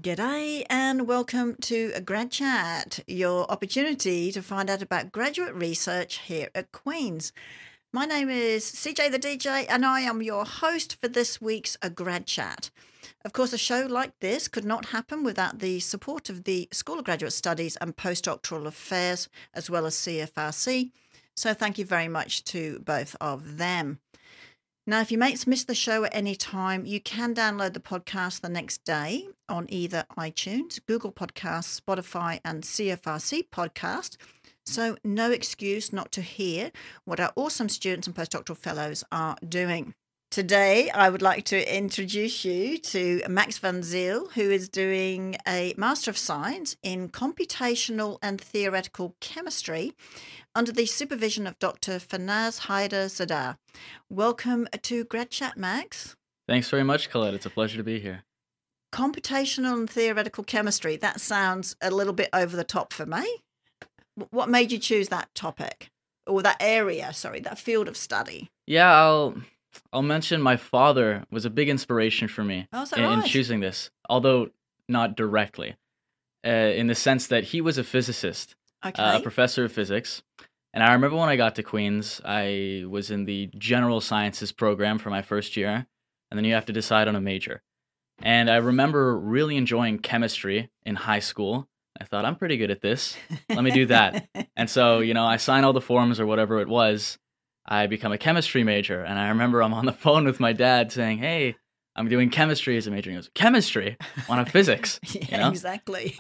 G'day and welcome to a Grad Chat, your opportunity to find out about graduate research here at Queen's. My name is CJ the DJ and I am your host for this week's A Grad Chat. Of course, a show like this could not happen without the support of the School of Graduate Studies and Postdoctoral Affairs, as well as CFRC. So thank you very much to both of them. Now, if your mates miss the show at any time, you can download the podcast the next day on either iTunes, Google Podcasts, Spotify, and CFRC Podcast. So no excuse not to hear what our awesome students and postdoctoral fellows are doing. Today, I would like to introduce you to Max van Zyl, who is doing a Master of Science in Computational and Theoretical Chemistry under the supervision of Dr. Farnaz Haider-Zadar. Welcome to Grad Chat, Max. Thanks very much, Colette. It's a pleasure to be here. Computational and Theoretical Chemistry, that sounds a little bit over the top for me. What made you choose that topic? Or that area, that field of study? Yeah, I'll mention my father was a big inspiration for me in choosing this, although not directly, in the sense that he was a physicist, a professor of physics. And I remember when I got to Queen's, I was in the general sciences program for my first year, and then you have to decide on a major. And I remember really enjoying chemistry in high school. I thought, I'm pretty good at this. Let me do that. And so, I signed all the forms or whatever it was. I become a chemistry major, and I remember I'm on the phone with my dad saying, hey, I'm doing chemistry as a major. And he goes, chemistry? Why not physics? Exactly.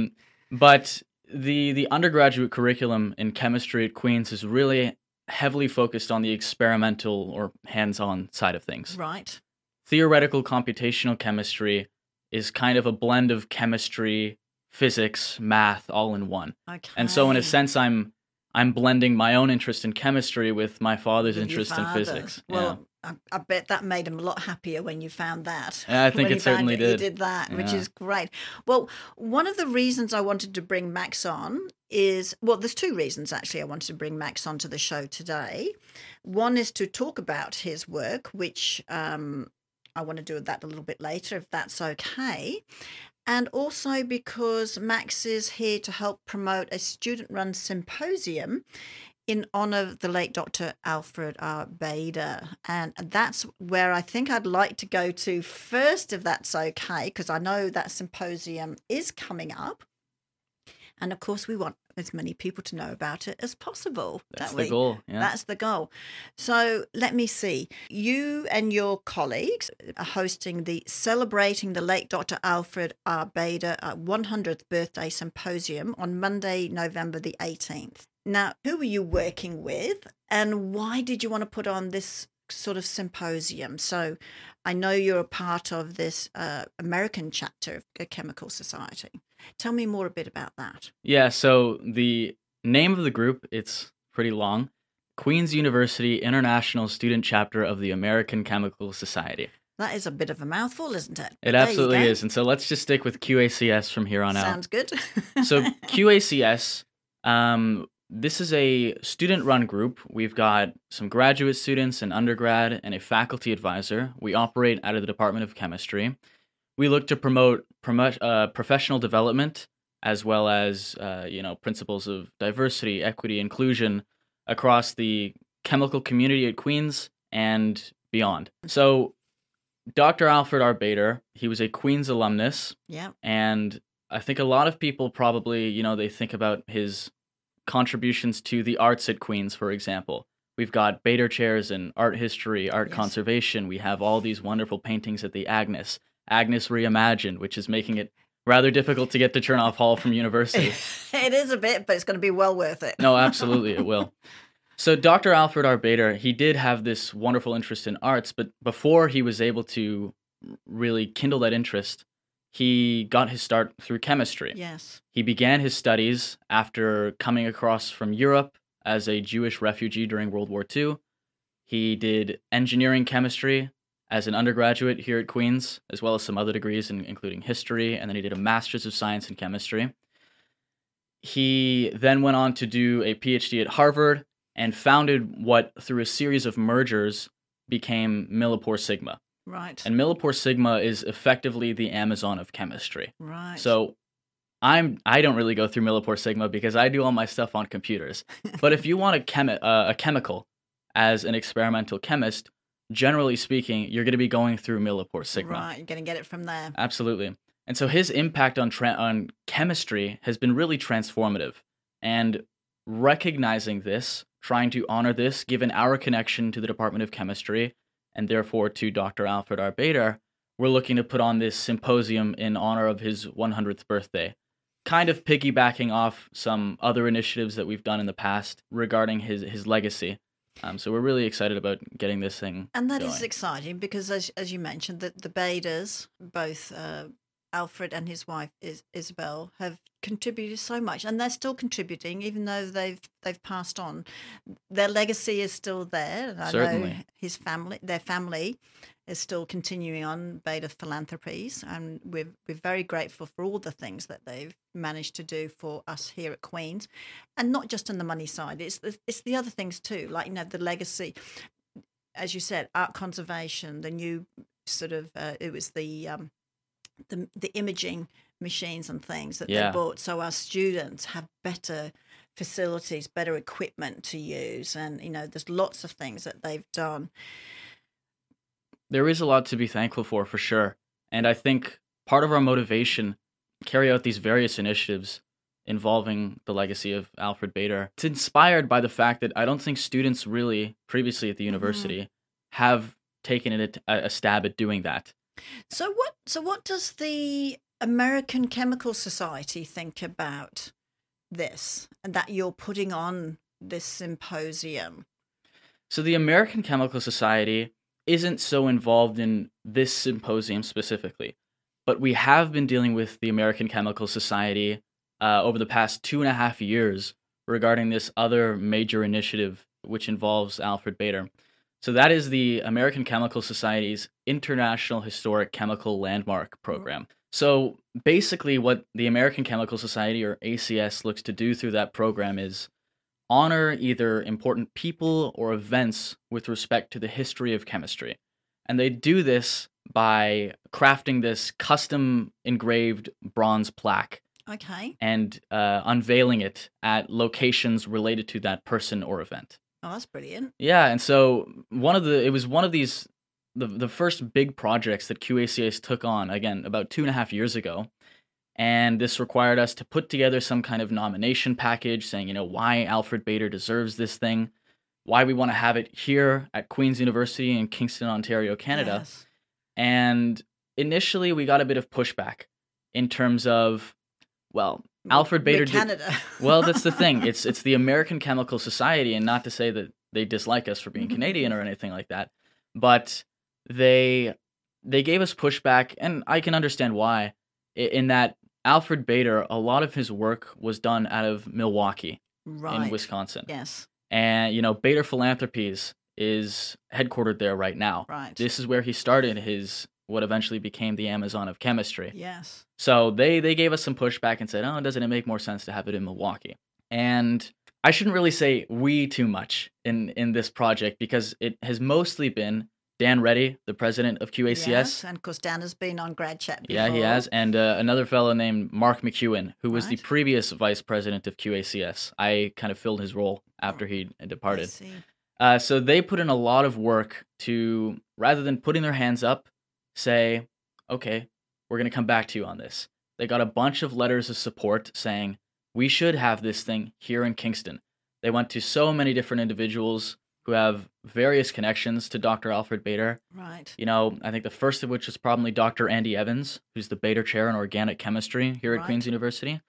But the undergraduate curriculum in chemistry at Queen's is really heavily focused on the experimental or hands-on side of things. Right. Theoretical computational chemistry is kind of a blend of chemistry, physics, math, all in one. Okay. And so in a sense, I'm blending my own interest in chemistry with my father's interest in physics. Well, yeah. I bet that made him a lot happier when you found that. Yeah, I think it certainly did. You did that, which is great. Well, one of the reasons I wanted to bring Max on is, there's two reasons actually I wanted to bring Max onto the show today. One is to talk about his work, which I want to do that a little bit later, if that's okay. And also because Max is here to help promote a student-run symposium in honor of the late Dr. Alfred R. Bader. And that's where I think I'd like to go to first, if that's okay, because I know that symposium is coming up. And of course, we want as many people to know about it as possible. That's the goal. Yeah. That's the goal. So let me see. You and your colleagues are hosting the Celebrating the Late Dr. Alfred R. Bader 100th Birthday Symposium on Monday, November the 18th. Now, who were you working with and why did you want to put on this sort of symposium? So I know you're a part of this American chapter of the Chemical Society. Tell me more a bit about that. Yeah, so the name of the group, it's pretty long. Queen's University International Student Chapter of the American Chemical Society. That is a bit of a mouthful, isn't it? It absolutely is. And so let's just stick with QACS from here on out. Sounds good. So QACS, this is a student-run group. We've got some graduate students, an undergrad, and a faculty advisor. We operate out of the Department of Chemistry. We look to promote professional development as well as, principles of diversity, equity, inclusion across the chemical community at Queen's and beyond. So Dr. Alfred R. Bader, he was a Queen's alumnus. Yeah. And I think a lot of people probably, they think about his contributions to the arts at Queen's, for example. We've got Bader chairs in art history, art conservation. We have all these wonderful paintings at the Agnes Reimagined, which is making it rather difficult to get to Chernoff Hall from university. It is a bit, but it's going to be well worth it. No, absolutely, it will. So Dr. Alfred R. Bader, he did have this wonderful interest in arts, but before he was able to really kindle that interest, he got his start through chemistry. Yes. He began his studies after coming across from Europe as a Jewish refugee during World War II. He did engineering chemistry as an undergraduate here at Queen's, as well as some other degrees, including history, and then he did a Master's of Science in Chemistry. He then went on to do a PhD at Harvard and founded what, through a series of mergers, became Millipore Sigma. Right. And Millipore Sigma is effectively the Amazon of chemistry. Right. So I don't really go through Millipore Sigma because I do all my stuff on computers. But if you want a chemical as an experimental chemist, generally speaking, you're going to be going through Millipore Sigma. Right, you're going to get it from there. Absolutely. And so his impact on chemistry has been really transformative. And recognizing this, trying to honor this, given our connection to the Department of Chemistry, and therefore to Dr. Alfred R. Bader, we're looking to put on this symposium in honor of his 100th birthday, kind of piggybacking off some other initiatives that we've done in the past regarding his legacy. So we're really excited about getting this thing And that going. is exciting because, as you mentioned, the Baders, both Alfred and his wife Isabel, have contributed so much, and they're still contributing, even though they've passed on. Their legacy is still there. And I know their family, is still continuing on Bader Philanthropies, and we're very grateful for all the things that they've managed to do for us here at Queen's, and not just on the money side. It's the other things too, like the legacy, as you said, art conservation, the new sort of it was the imaging machines and things that they bought, so our students have better facilities, better equipment to use, and there's lots of things that they've done. There is a lot to be thankful for sure. And I think part of our motivation to carry out these various initiatives involving the legacy of Alfred Bader, it's inspired by the fact that I don't think students really previously at the university have taken a stab at doing that. So what does the American Chemical Society think about this, and that you're putting on this symposium? So the American Chemical Society isn't so involved in this symposium specifically, but we have been dealing with the American Chemical Society over the past 2.5 years regarding this other major initiative which involves Alfred Bader. So that is the American Chemical Society's International Historic Chemical Landmark Program. So basically what the American Chemical Society, or ACS, looks to do through that program is honor either important people or events with respect to the history of chemistry. And they do this by crafting this custom engraved bronze plaque. Okay. And unveiling it at locations related to that person or event. Oh, that's brilliant. Yeah, and so it was one of these, the first big projects that QACS took on, again, about 2.5 years ago. And this required us to put together some kind of nomination package saying, why Alfred Bader deserves this thing, why we want to have it here at Queen's University in Kingston, Ontario, Canada. Yes. And initially we got a bit of pushback in terms of, well, Alfred Bader Canada. Well, that's the thing. It's the American Chemical Society, and not to say that they dislike us for being Canadian or anything like that, but they gave us pushback, and I can understand why, in that Alfred Bader, a lot of his work was done out of Milwaukee in Wisconsin. Yes. And, Bader Philanthropies is headquartered there right now. Right. This is where he started what eventually became the Amazon of chemistry. Yes. So they gave us some pushback and said, doesn't it make more sense to have it in Milwaukee? And I shouldn't really say we too much in this project, because it has mostly been Dan Reddy, the president of QACS. Yes, and of course Dan has been on Grad Chat before. Yeah, he has. And another fellow named Mark McEwen, who was the previous vice president of QACS. I kind of filled his role after he departed. I see. So they put in a lot of work to, rather than putting their hands up, say, okay, we're going to come back to you on this. They got a bunch of letters of support saying, we should have this thing here in Kingston. They went to so many different individuals who have various connections to Dr. Alfred Bader. Right. I think the first of which is probably Dr. Andy Evans, who's the Bader Chair in Organic Chemistry here at Queen's University.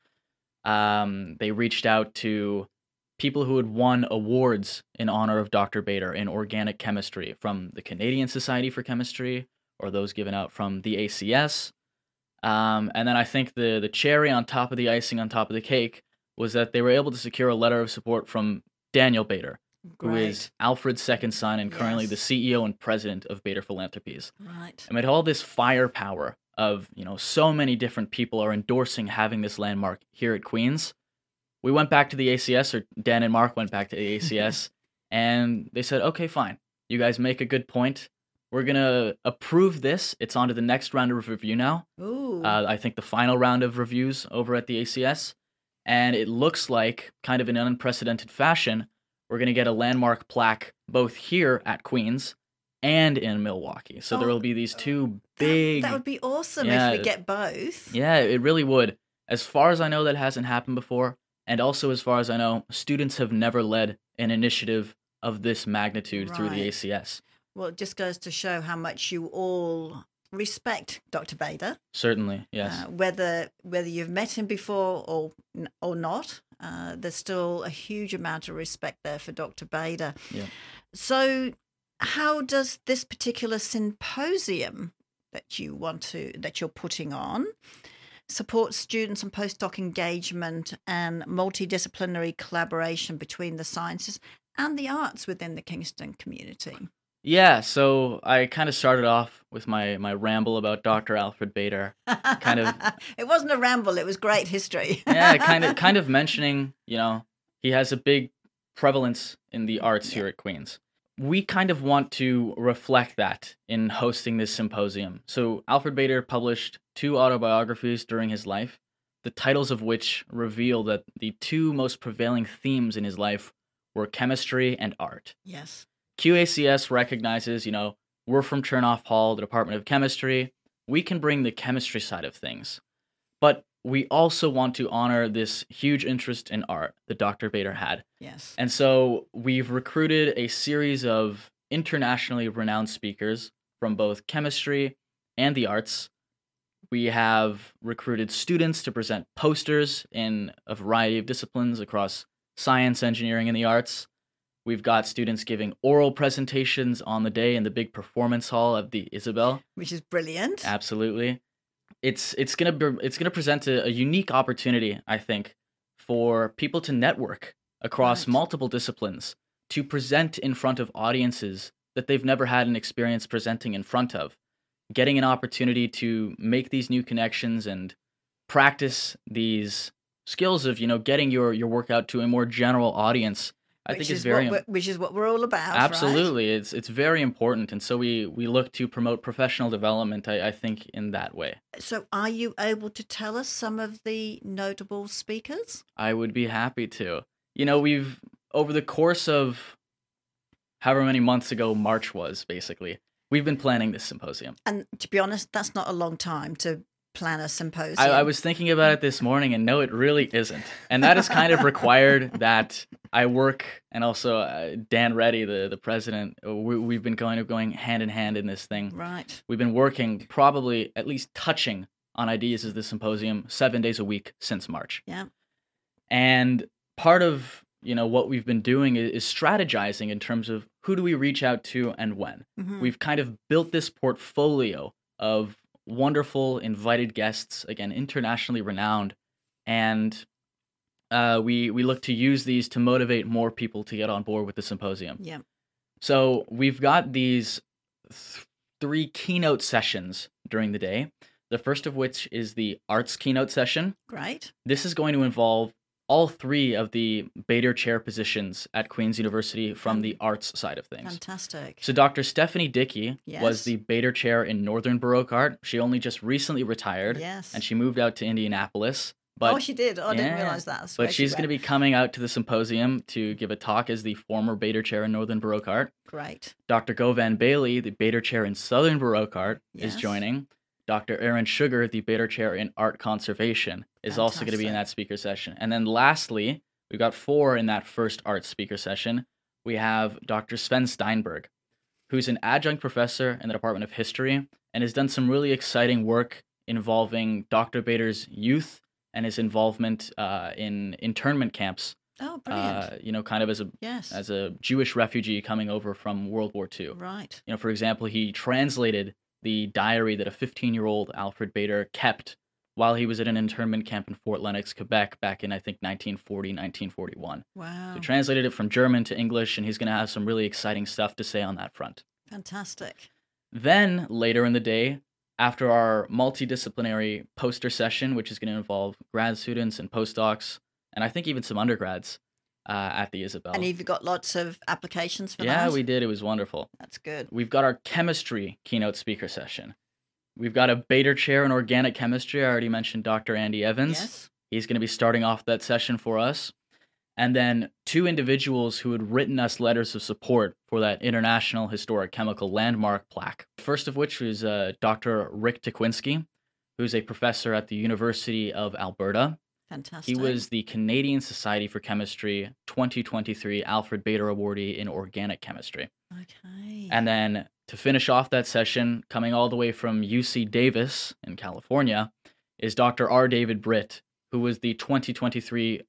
They reached out to people who had won awards in honor of Dr. Bader in organic chemistry from the Canadian Society for Chemistry, or those given out from the ACS. And then I think the cherry on top of the icing on top of the cake was that they were able to secure a letter of support from Daniel Bader, who is Alfred's second son and currently the CEO and president of Bader Philanthropies. Right. And with all this firepower of, so many different people are endorsing having this landmark here at Queen's, we went back to the ACS, or Dan and Mark went back to the ACS, and they said, okay, fine. You guys make a good point. we're going to approve this. It's on to the next round of review now. Ooh. I think the final round of reviews over at the ACS. And it looks like, kind of in an unprecedented fashion, we're going to get a landmark plaque both here at Queens and in Milwaukee. So there will be these two big... That would be awesome if we get both. Yeah, it really would. As far as I know, that hasn't happened before. And also, as far as I know, students have never led an initiative of this magnitude through the ACS. Well, it just goes to show how much you all respect Dr. Bader. Certainly, yes. Whether you've met him before or not, there's still a huge amount of respect there for Dr. Bader. Yeah. So how does this particular symposium that you're putting on support students and postdoc engagement and multidisciplinary collaboration between the sciences and the arts within the Kingston community? Yeah, so I kind of started off with my ramble about Dr. Alfred Bader. It wasn't a ramble, it was great history. Yeah, kind of mentioning, he has a big prevalence in the arts here at Queens. We kind of want to reflect that in hosting this symposium. So Alfred Bader published 2 autobiographies during his life, the titles of which reveal that the 2 most prevailing themes in his life were chemistry and art. Yes. QACS recognizes, we're from Chernoff Hall, the Department of Chemistry. We can bring the chemistry side of things. But we also want to honor this huge interest in art that Dr. Bader had. Yes. And so we've recruited a series of internationally renowned speakers from both chemistry and the arts. We have recruited students to present posters in a variety of disciplines across science, engineering, and the arts. We've got students giving oral presentations on the day in the big performance hall of the Isabel, which is brilliant. Absolutely. It's gonna present a unique opportunity, I think, for people to network across multiple disciplines, to present in front of audiences that they've never had an experience presenting in front of, getting an opportunity to make these new connections and practice these skills of getting your work out to a more general audience. I think it's which is what we're all about. Absolutely, right? It's very important, and so we look to promote professional development. I think in that way. So, are you able to tell us some of the notable speakers? I would be happy to. We've over the course of however many months ago March was, basically, we've been planning this symposium. And to be honest, that's not a long time to plan a symposium. I was thinking about it this morning, and no, it really isn't. And that is kind of required that I work, and also Dan Reddy, the president, we've been going hand in hand in this thing. Right. We've been working, probably at least touching on ideas of the symposium 7 days a week since March. Yeah. And part of what we've been doing is strategizing in terms of who do we reach out to and when. Mm-hmm. We've kind of built this portfolio of wonderful invited guests, again, internationally renowned, and we look to use these to motivate more people to get on board with the symposium. Yeah. So we've got these 3 keynote sessions during the day, the first of which is the arts keynote session. Great. This is going to involve all 3 of the Bader Chair positions at Queen's University from the arts side of things. Fantastic. So Dr. Stephanie Dickey was the Bader Chair in Northern Baroque Art. She only just recently retired, and she moved out to Indianapolis. But, she did. I didn't realize that. But she's going to be coming out to the symposium to give a talk as the former Bader Chair in Northern Baroque Art. Great. Dr. Govan Bailey, the Bader Chair in Southern Baroque Art, is joining. Dr. Aaron Sugar, the Bader Chair in Art Conservation, is also going to be in that speaker session. And then lastly, we've got 4 in that first art speaker session. We have Dr. Sven Steinberg, who's an adjunct professor in the Department of History and has done some really exciting work involving Dr. Bader's youth and his involvement in internment camps. Oh, brilliant. Kind of as a Jewish refugee coming over from World War II. Right. For example, he translated the diary that a 15-year-old Alfred Bader kept while he was at an internment camp in Fort Lennox, Quebec, back in, I think, 1940, 1941. Wow. He translated it from German to English, and he's going to have some really exciting stuff to say on that front. Fantastic. Then, later in the day, after our multidisciplinary poster session, which is going to involve grad students and postdocs, and I think even some undergrads, at the Isabel. And you've got lots of applications for that? Yeah, we did. It was wonderful. That's good. We've got our chemistry keynote speaker session. We've got a Bader Chair in Organic Chemistry. I already mentioned Dr. Andy Evans. Yes. He's going to be starting off that session for us. And then 2 individuals who had written us letters of support for that International Historic Chemical Landmark plaque. First of which was Dr. Rick Tequinski, who's a professor at the University of Alberta. Fantastic. He was the Canadian Society for Chemistry 2023 Alfred Bader Awardee in Organic Chemistry. Okay. And then to finish off that session, coming all the way from UC Davis in California, is Dr. R. David Britt, who was the 2023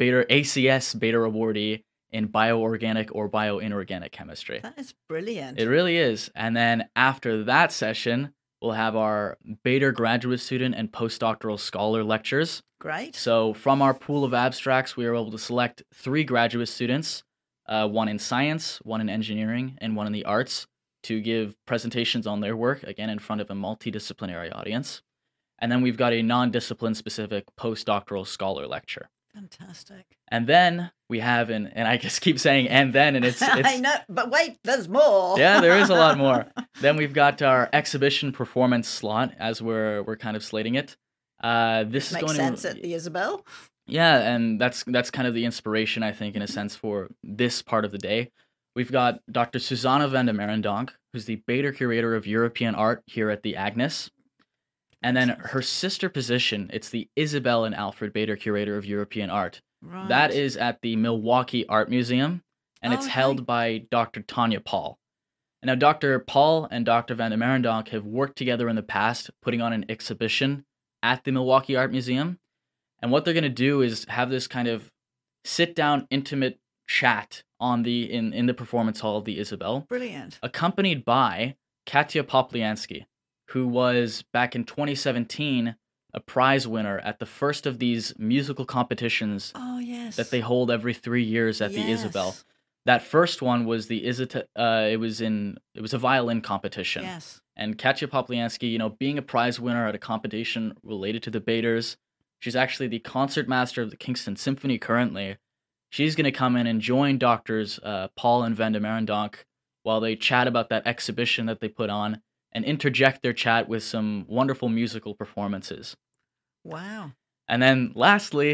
ACS Bader Awardee in bioorganic or bioinorganic chemistry. That is brilliant. It really is. And then after that session, we'll have our Bader graduate student and postdoctoral scholar lectures. Great. So from our pool of abstracts, we were able to select 3 graduate students, one in science, one in engineering, and one in the arts, to give presentations on their work, again, in front of a multidisciplinary audience. And then we've got a non-discipline specific postdoctoral scholar lecture. Fantastic. And then we have, and I just keep saying and then, and it's I know, but wait, there's more. Yeah, there is a lot more. Then we've got our exhibition performance slot, as we're kind of slating it. This makes sense at the Isabel. Yeah, and that's kind of the inspiration, I think, in a sense, for this part of the day. We've got Dr. Susanna van de Merendonk, who's the Bader Curator of European Art here at the Agnes. And then her sister position, it's the Isabel and Alfred Bader Curator of European Art. Right. That is at the Milwaukee Art Museum, and it's held by Dr. Tanya Paul. And now, Dr. Paul and Dr. van de Merendonk have worked together in the past, putting on an exhibition at the Milwaukee Art Museum. And what they're going to do is have this kind of sit-down, intimate chat on in the performance hall of the Isabel. Brilliant. Accompanied by Katya Popliansky, who was, back in 2017, a prize winner at the first of these musical competitions that they hold every 3 years at the Isabel. That first one was it was a violin competition. Yes. And Katya Popliansky, being a prize winner at a competition related to the Baders, she's actually the concertmaster of the Kingston Symphony currently. She's going to come in and join Doctors Paul and van de Merendonk while they chat about that exhibition that they put on, and interject their chat with some wonderful musical performances. Wow. And then lastly,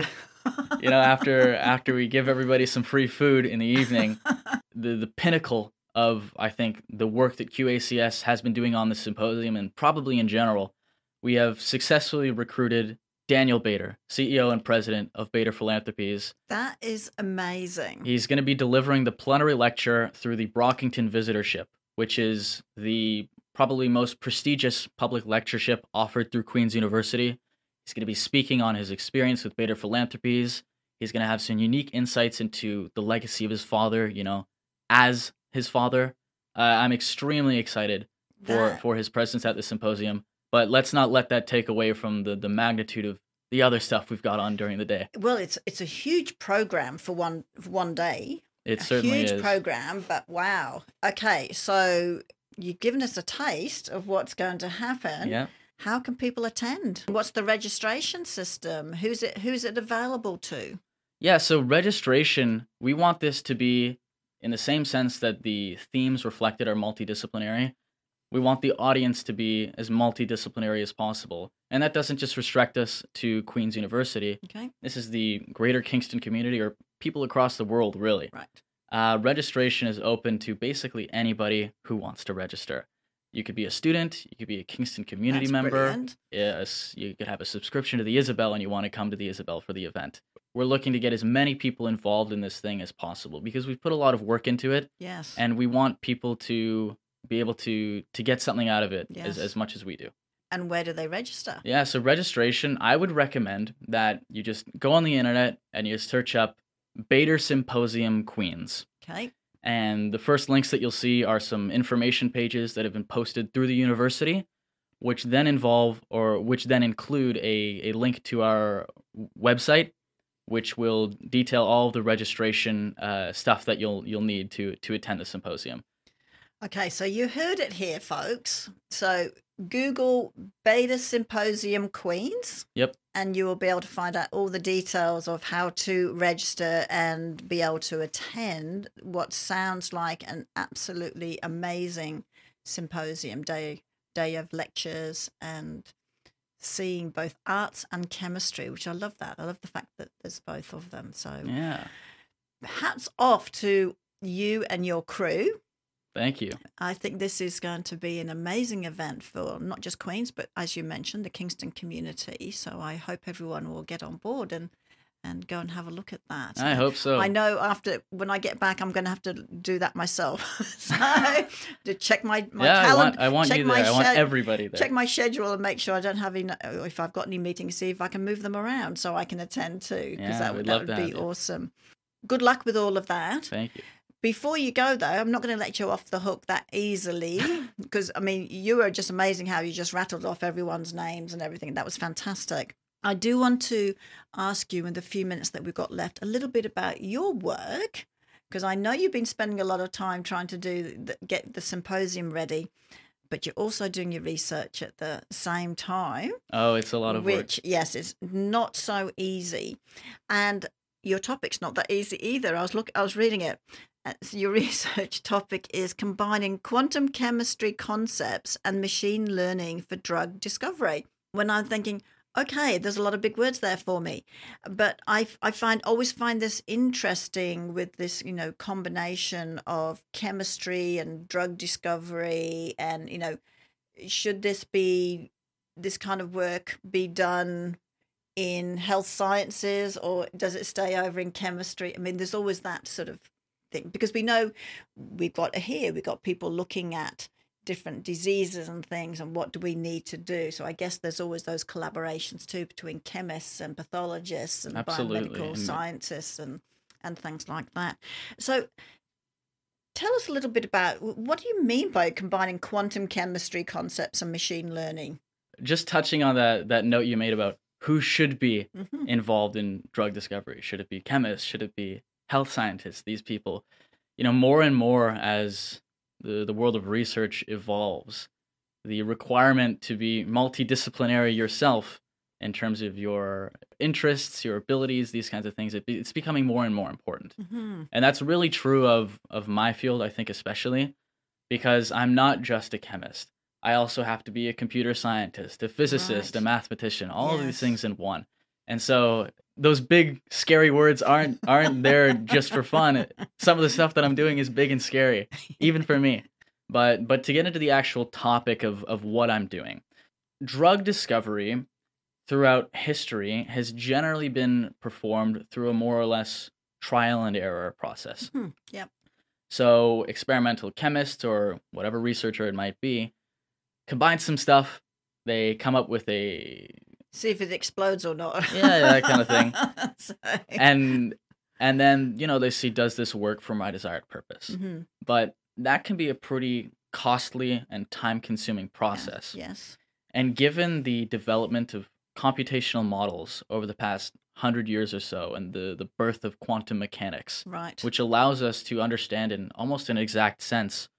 after we give everybody some free food in the evening, the pinnacle of, I think, the work that QACS has been doing on the symposium, and probably in general, we have successfully recruited Daniel Bader, CEO and president of Bader Philanthropies. That is amazing. He's going to be delivering the plenary lecture through the Brockington Visitorship, which is the probably most prestigious public lectureship offered through Queen's University. He's going to be speaking on his experience with Bader Philanthropies. He's going to have some unique insights into the legacy of his father, as his father. I'm extremely excited for his presence at the symposium, but let's not let that take away from the magnitude of the other stuff we've got on during the day. Well, it's a huge program for one day. It certainly is. A huge program, but wow. Okay, so you've given us a taste of what's going to happen. Yeah. How can people attend? What's the registration system? Who's it available to? Yeah, so registration, we want this to be in the same sense that the themes reflected are multidisciplinary. We want the audience to be as multidisciplinary as possible. And that doesn't just restrict us to Queen's University. Okay. This is the greater Kingston community, or people across the world, really. Right. Registration is open to basically anybody who wants to register. You could be a student, you could be a Kingston community member. Brilliant. Yes, you could have a subscription to the Isabel and you want to come to the Isabel for the event. We're looking to get as many people involved in this thing as possible because we've put a lot of work into it. Yes. And we want people to be able to get something out of it as much as we do. And where do they register? Yeah, so registration, I would recommend that you just go on the internet and you search up Bader Symposium Queens. Okay. And the first links that you'll see are some information pages that have been posted through the university, which then include a link to our website, which will detail all of the registration stuff that you'll need to attend the symposium. Okay, so you heard it here, folks. So Google Beta Symposium Queens. Yep. And you will be able to find out all the details of how to register and be able to attend what sounds like an absolutely amazing symposium, day of lectures and seeing both arts and chemistry, which I love that. I love the fact that there's both of them. So yeah, hats off to you and your crew. Thank you. I think this is going to be an amazing event for not just Queens, but as you mentioned, the Kingston community. So I hope everyone will get on board and go and have a look at that. I hope so. I know when I get back, I'm going to have to do that myself. So to check my calendar. I want you there. I want everybody there. Check my schedule and make sure I don't have if I've got any meetings, see if I can move them around so I can attend too. Because that would be awesome. Good luck with all of that. Thank you. Before you go, though, I'm not going to let you off the hook that easily because, I mean, you were just amazing how you just rattled off everyone's names and everything. That was fantastic. I do want to ask you in the few minutes that we've got left a little bit about your work because I know you've been spending a lot of time trying to get the symposium ready, but you're also doing your research at the same time. Oh, it's a lot of work. Which, yes, it's not so easy. And your topic's not that easy either. I was reading it. Your research topic is combining quantum chemistry concepts and machine learning for drug discovery. When I'm thinking, okay, there's a lot of big words there for me, but I always find this interesting with this, combination of chemistry and drug discovery, and should this kind of work be done in health sciences or does it stay over in chemistry? I mean, there's always that sort of thing because we know we've got people looking at different diseases and things and what do we need to do. So I guess there's always those collaborations too between chemists and pathologists and biomedical scientists and things like that. So tell us a little bit about what do you mean by combining quantum chemistry concepts and machine learning? Just touching on that note you made about who should be involved in drug discovery. Should it be chemists? Should it be health scientists? These people, more and more as the world of research evolves, the requirement to be multidisciplinary yourself in terms of your interests, your abilities, these kinds of things, it's becoming more and more important. And that's really true of my field, I think, especially because I'm not just a chemist. I also have to be a computer scientist, a physicist, a mathematician, all of these things in one. And so those big, scary words aren't there just for fun. Some of the stuff that I'm doing is big and scary, even for me. But to get into the actual topic of what I'm doing, drug discovery throughout history has generally been performed through a more or less trial and error process. Yep. So experimental chemists or whatever researcher it might be combine some stuff. They come up with see if it explodes or not. Yeah, that kind of thing. And then, they see, does this work for my desired purpose? But that can be a pretty costly and time-consuming process. Yes. And given the development of computational models over the past 100 years or so and the birth of quantum mechanics, right, which allows us to understand in almost an exact sense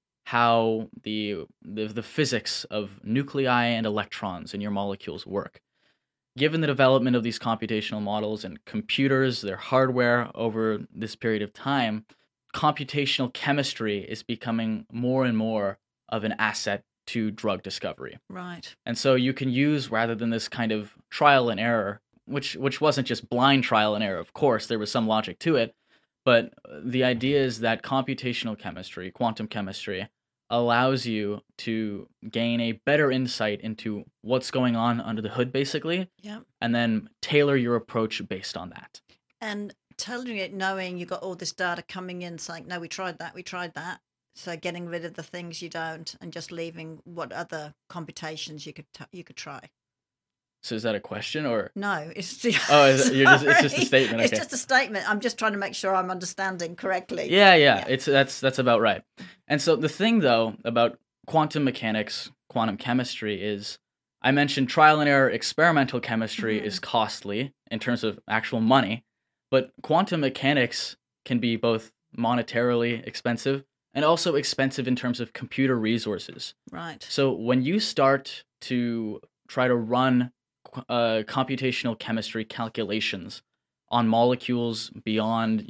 how the physics of nuclei and electrons in your molecules work. Given the development of these computational models and computers, their hardware over this period of time, computational chemistry is becoming more and more of an asset to drug discovery. Right. And so you can use, rather than this kind of trial and error, which wasn't just blind trial and error, of course, there was some logic to it, but the idea is that computational chemistry, quantum chemistry, allows you to gain a better insight into what's going on under the hood, basically, and then tailor your approach based on that. And tailoring it knowing you got all this data coming in saying, no, we tried that. So getting rid of the things you don't and just leaving what other computations you could try. So is that a question or? No, it's it's just a statement. Okay. It's just a statement. I'm just trying to make sure I'm understanding correctly. Yeah. That's about right. And so the thing though about quantum mechanics, quantum chemistry is, I mentioned trial and error experimental chemistry is costly in terms of actual money, but quantum mechanics can be both monetarily expensive and also expensive in terms of computer resources. Right. So when you start to try to run computational chemistry calculations on molecules beyond,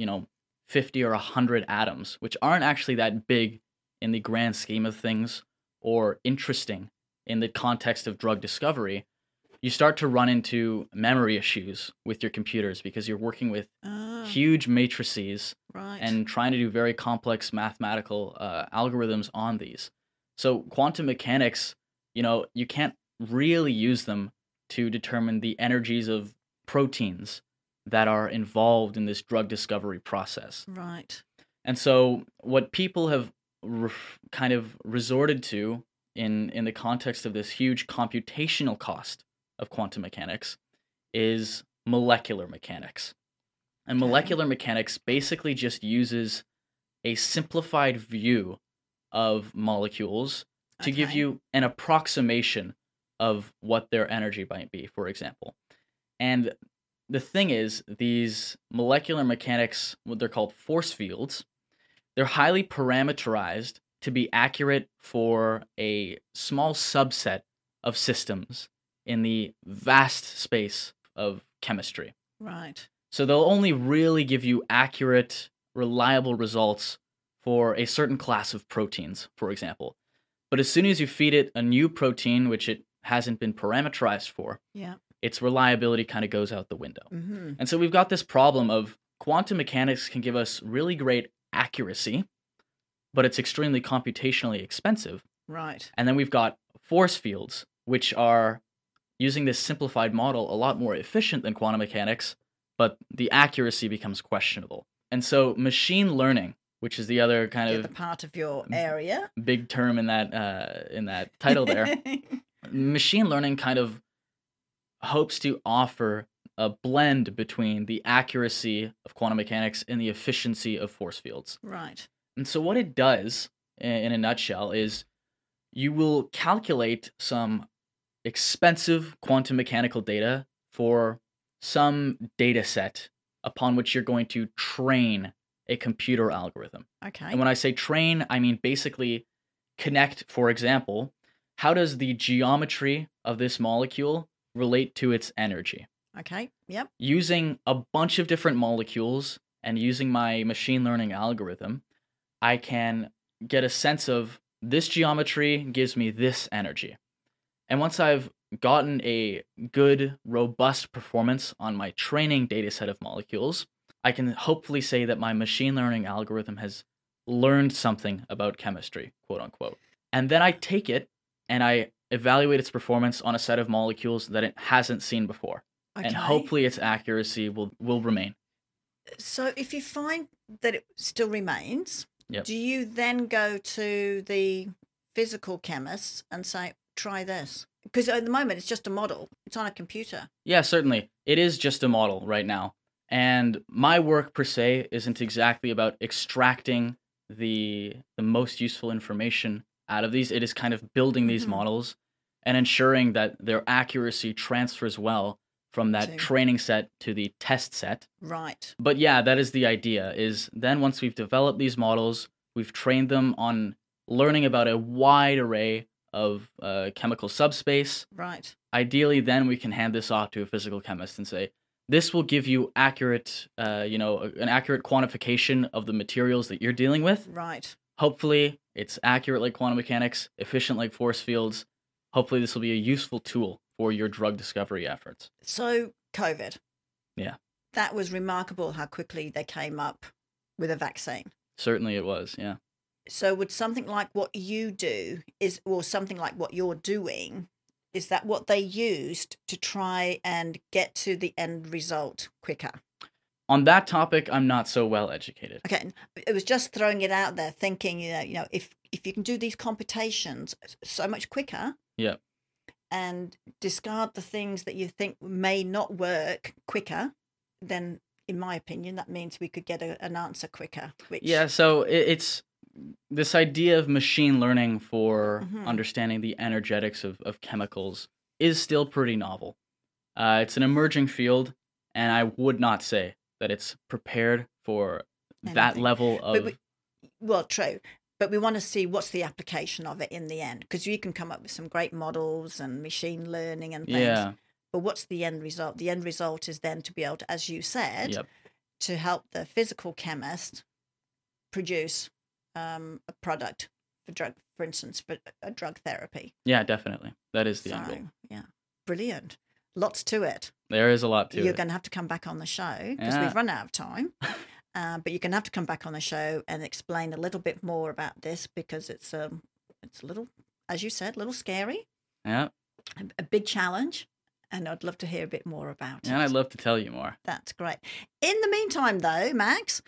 50 or 100 atoms, which aren't actually that big in the grand scheme of things or interesting in the context of drug discovery, you start to run into memory issues with your computers because you're working with huge matrices and trying to do very complex mathematical algorithms on these. So quantum mechanics, you can't really use them to determine the energies of proteins that are involved in this drug discovery process. Right. And so what people have kind of resorted to in the context of this huge computational cost of quantum mechanics is molecular mechanics. And molecular mechanics basically just uses a simplified view of molecules to give you an approximation of what their energy might be, for example. And the thing is, these molecular mechanics, what they're called force fields, they're highly parameterized to be accurate for a small subset of systems in the vast space of chemistry. Right. So they'll only really give you accurate, reliable results for a certain class of proteins, for example. But as soon as you feed it a new protein, which it hasn't been parameterized for, its reliability kind of goes out the window. Mm-hmm. And so we've got this problem of quantum mechanics can give us really great accuracy, but it's extremely computationally expensive. Right. And then we've got force fields, which are, using this simplified model, a lot more efficient than quantum mechanics, but the accuracy becomes questionable. And so machine learning, which is the other kind of the part of your area, big term in that title there, machine learning kind of hopes to offer a blend between the accuracy of quantum mechanics and the efficiency of force fields. Right. And so what it does, in a nutshell, is you will calculate some expensive quantum mechanical data for some data set upon which you're going to train a computer algorithm. Okay. And when I say train, I mean basically connect, for example, how does the geometry of this molecule relate to its energy? Okay, yep. Using a bunch of different molecules and using my machine learning algorithm, I can get a sense of this geometry gives me this energy. And once I've gotten a good, robust performance on my training data set of molecules, I can hopefully say that my machine learning algorithm has learned something about chemistry, quote unquote. And then I take it and I evaluate its performance on a set of molecules that it hasn't seen before. Okay. And hopefully its accuracy will remain. So if you find that it still remains, yep. Do you then go to the physical chemists and say, try this? Because at the moment it's just a model. It's on a computer. Yeah, certainly. It is just a model right now. And my work per se isn't exactly about extracting the most useful information out of these. It is kind of building these models and ensuring that their accuracy transfers well from that training set to the test set. Right. But yeah, that is the idea, is then once we've developed these models, we've trained them on learning about a wide array of chemical subspace. Right. Ideally, then we can hand this off to a physical chemist and say, this will give you accurate, an accurate quantification of the materials that you're dealing with. Right. Hopefully, it's accurate like quantum mechanics, efficient like force fields. Hopefully, this will be a useful tool for your drug discovery efforts. So, COVID. Yeah. That was remarkable how quickly they came up with a vaccine. Certainly it was, yeah. So would something like what you do or something like what you're doing, is that what they used to try and get to the end result quicker? On that topic, I'm not so well educated. Okay, it was just throwing it out there, thinking, if you can do these computations so much quicker, yeah, and discard the things that you think may not work quicker, then in my opinion, that means we could get an answer quicker. Yeah, so it's this idea of machine learning for understanding the energetics of chemicals is still pretty novel. It's an emerging field, and I would not say that it's prepared for that level of... Well, true. But we want to see what's the application of it in the end, because you can come up with some great models and machine learning and things. Yeah. But what's the end result? The end result is then to be able to, as you said, to help the physical chemist produce a product for instance, for a drug therapy. Yeah, definitely. That is the end goal. Yeah, brilliant. Lots to it. There is a lot to it. You're going to have to come back on the show because we've run out of time. But you're going to have to come back on the show and explain a little bit more about this, because it's a little, as you said, a little scary. Yeah. A big challenge. And I'd love to hear a bit more about it. And I'd love to tell you more. That's great. In the meantime, though, Max,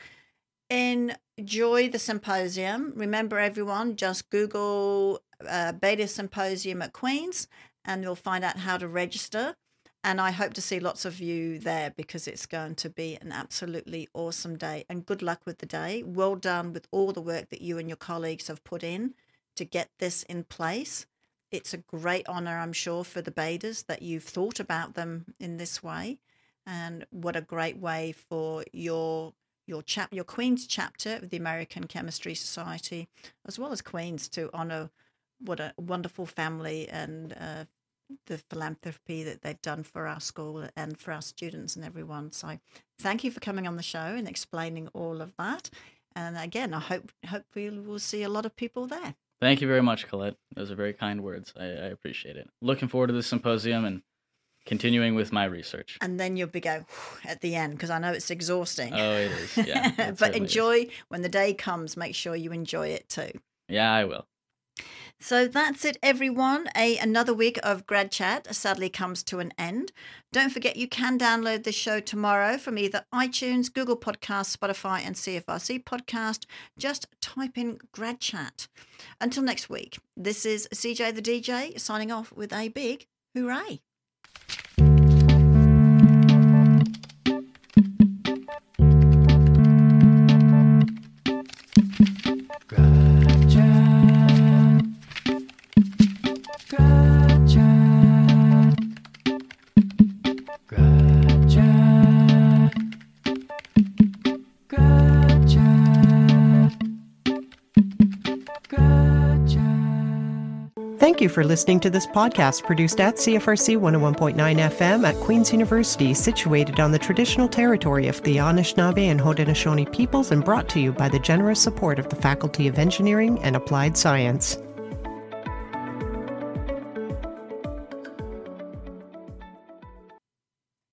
enjoy the symposium. Remember, everyone, just Google Beta Symposium at Queen's and you'll find out how to register. And I hope to see lots of you there, because it's going to be an absolutely awesome day. And good luck with the day. Well done with all the work that you and your colleagues have put in to get this in place. It's a great honor, I'm sure, for the betas that you've thought about them in this way. And what a great way for your Queen's chapter of the American Chemistry Society, as well as Queen's, to honor what a wonderful family and the philanthropy that they've done for our school and for our students and everyone. So thank you for coming on the show and explaining all of that. And again, I hope we will see a lot of people there. Thank you very much, Colette. Those are very kind words. I appreciate it. Looking forward to the symposium and continuing with my research. And then you'll be go at the end, because I know it's exhausting. Oh, it is, yeah. But enjoy when the day comes. Make sure you enjoy it too. Yeah, I will. So that's it, everyone. Another week of Grad Chat sadly comes to an end. Don't forget you can download this show tomorrow from either iTunes, Google Podcasts, Spotify and CFRC Podcast. Just type in Grad Chat. Until next week, this is CJ the DJ signing off with a big hooray. Thank you for listening to this podcast produced at CFRC 101.9 FM at Queen's University, situated on the traditional territory of the Anishinaabe and Haudenosaunee peoples, and brought to you by the generous support of the Faculty of Engineering and Applied Science.